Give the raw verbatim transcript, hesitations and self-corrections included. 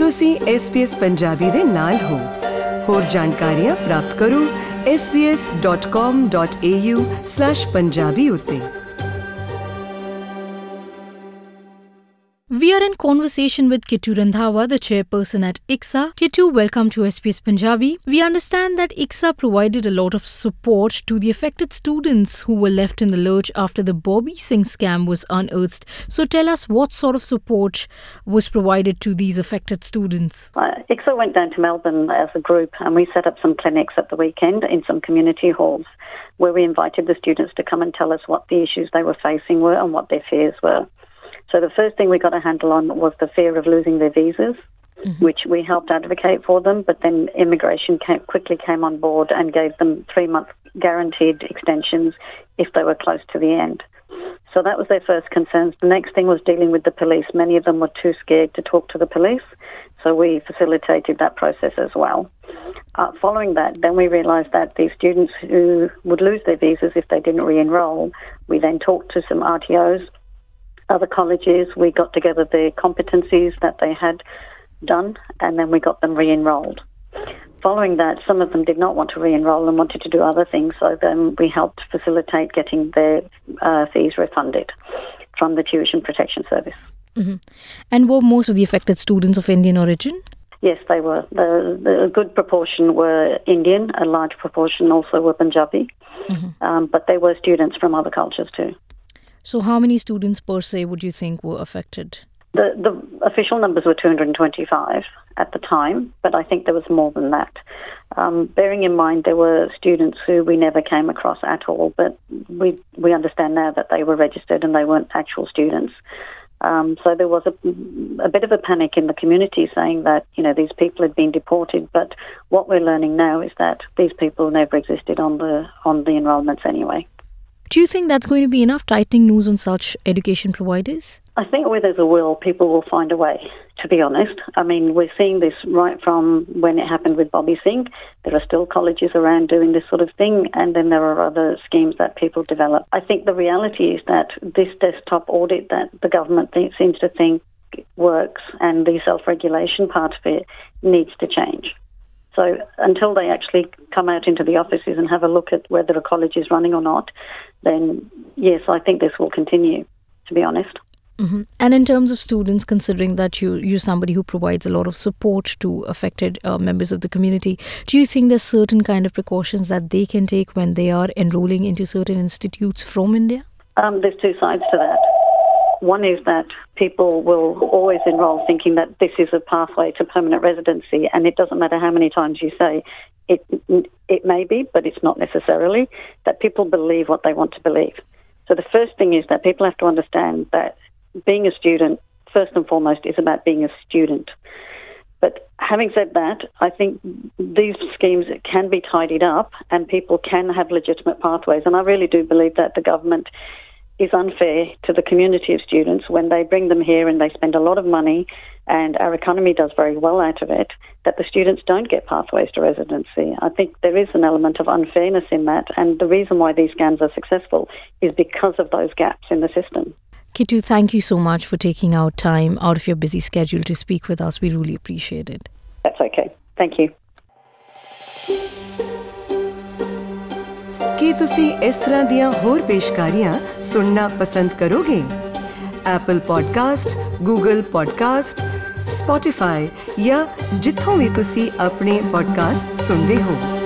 ਤੁਸੀਂ S B S Punjabi ਦੇ ਨਾਲ ਹੋ। ਹੋਰ ਜਾਣਕਾਰੀਆਂ ਪ੍ਰਾਪਤ ਕਰੋ S B S dot com dot A U slash Punjabi ਉੱਤੇ। We are in conversation with Kittu Randhawa, the chairperson at I C S A. Kittu, welcome to S B S Punjabi. We understand that I C S A provided a lot of support to the affected students who were left in the lurch after the Bobby Singh scam was unearthed. So tell us what sort of support was provided to these affected students. Uh, I C S A went down to Melbourne as a group and we set up some clinics at the weekend in some community halls where we invited the students to come and tell us what the issues they were facing were and what their fears were. So the first thing we got a handle on was the fear of losing their visas, mm-hmm. which we helped advocate for them, but then immigration came, quickly came on board and gave them three-month guaranteed extensions if they were close to the end. So that was their first concerns. The next thing was dealing with the police. Many of them were too scared to talk to the police, so we facilitated that process as well. Uh, following that, then we realised that these students who would lose their visas if they didn't re-enroll, we then talked to some R T Os, other colleges, we got together the competencies that they had done and then we got them re-enrolled. Following that, some of them did not want to re-enroll and wanted to do other things, so then we helped facilitate getting their uh, fees refunded from the Tuition Protection Service. Mm-hmm. And were most of the affected students of Indian origin? Yes, they were. The, the a good proportion were Indian, a large proportion also were Punjabi, mm-hmm. um, but there were students from other cultures too. So how many students per se would you think were affected? The the official numbers were two hundred twenty-five at the time, but I think there was more than that. Um, bearing in mind there were students who we never came across at all, but we we understand now that they were registered and they weren't actual students. Um, so there was a, a bit of a panic in the community saying that, you know, these people had been deported, but what we're learning now is that these people never existed on the on the enrolments anyway. Do you think that's going to be enough tightening noose on such education providers? I think where there's a will, people will find a way, to be honest. I mean, we're seeing this right from when it happened with Bobby Singh. There are still colleges around doing this sort of thing, and then there are other schemes that people develop. I think the reality is that this desktop audit that the government th- seems to think works and the self-regulation part of it needs to change. So until they actually come out into the offices and have a look at whether a college is running or not, then yes, I think this will continue, to be honest. Mm-hmm. And in terms of students, considering that you, you're somebody who provides a lot of support to affected uh, members of the community, do you think there's certain kind of precautions that they can take when they are enrolling into certain institutes from India? Um, there's two sides to that. One is that people will always enrol thinking that this is a pathway to permanent residency, and it doesn't matter how many times you say it, it may be, but it's not necessarily, that people believe what they want to believe. So the first thing is that people have to understand that being a student, first and foremost, is about being a student. But having said that, I think these schemes can be tidied up and people can have legitimate pathways, and I really do believe that the government is unfair to the community of students when they bring them here and they spend a lot of money and our economy does very well out of it, that the students don't get pathways to residency. I think there is an element of unfairness in that, and the reason why these scams are successful is because of those gaps in the system. Kittu, thank you so much for taking out time out of your busy schedule to speak with us. We really appreciate it. That's okay. Thank you. ਕੀ ਤੁਸੀਂ ਇਸ ਤਰ੍ਹਾਂ ਦੀਆਂ ਹੋਰ ਪੇਸ਼ਕਾਰੀਆਂ ਸੁਣਨਾ ਪਸੰਦ ਕਰੋਗੇ? Apple podcast, Google podcast, Spotify ਜਾਂ ਜਿੱਥੋਂ ਵੀ ਤੁਸੀਂ ਆਪਣੇ ਪੋਡਕਾਸਟ ਸੁਣਦੇ ਹੋ।